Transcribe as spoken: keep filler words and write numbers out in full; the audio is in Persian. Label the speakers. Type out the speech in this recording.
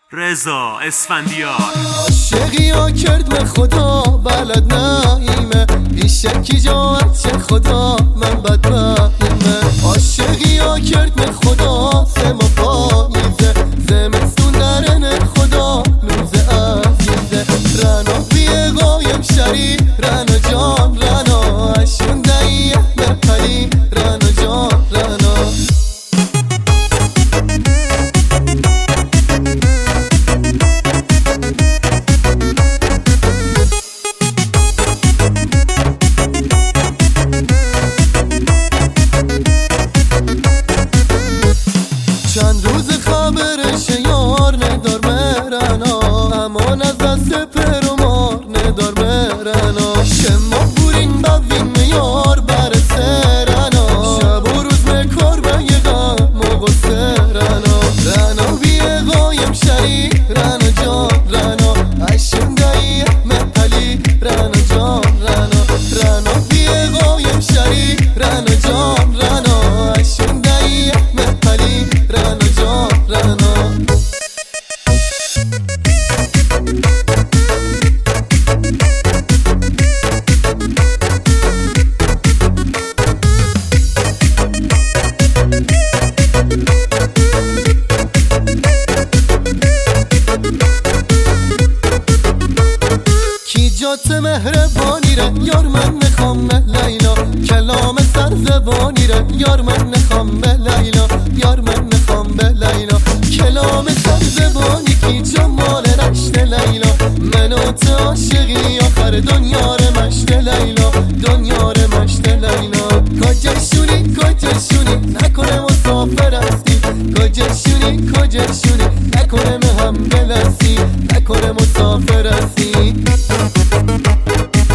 Speaker 1: رضا اسفندیار.
Speaker 2: عاشقی ها کرد به خدا بلد نایمه، بیشکی جاعت چه خدا من بدبایمه. عاشقی ها کرد به خدا سما پاییزه، زمستون درن خدا لوزه عزیزه. رنا بیه قایم شری رنا جان رنا، اشون دیه مرپلی رنا جان رنا. چند روز خبرش یار ندار مرنا، امان از دست پر و مار ندار مرنا. شما بورین بوین میار بر سرنا، شب و روز مکار به یه غم و غصه رنا. رنا بیه قایم شری رنا جان رنا، اشون دیه مپلی رنا جان رنا. رنا بیه قایم شری رنا جان رنا، اشون دیه مپلی رنا جان رنا. کی جات مهربانی ره یار من نخوام لیلا، کلام سر زبانی ره یار من نخوام به لیلا، یار من نخوام به لیلا. کلام سر زبانی کی جمال رشت لیلا، من و تو عاشقی آخر دنیا ره مشت لیلا، دنیا ره مشت لیلا. کجشونی کجشونی نکنه مسافر هستی، کجشونی کجشونی نکنه مهم بلستی، نکنه مسافر هستی.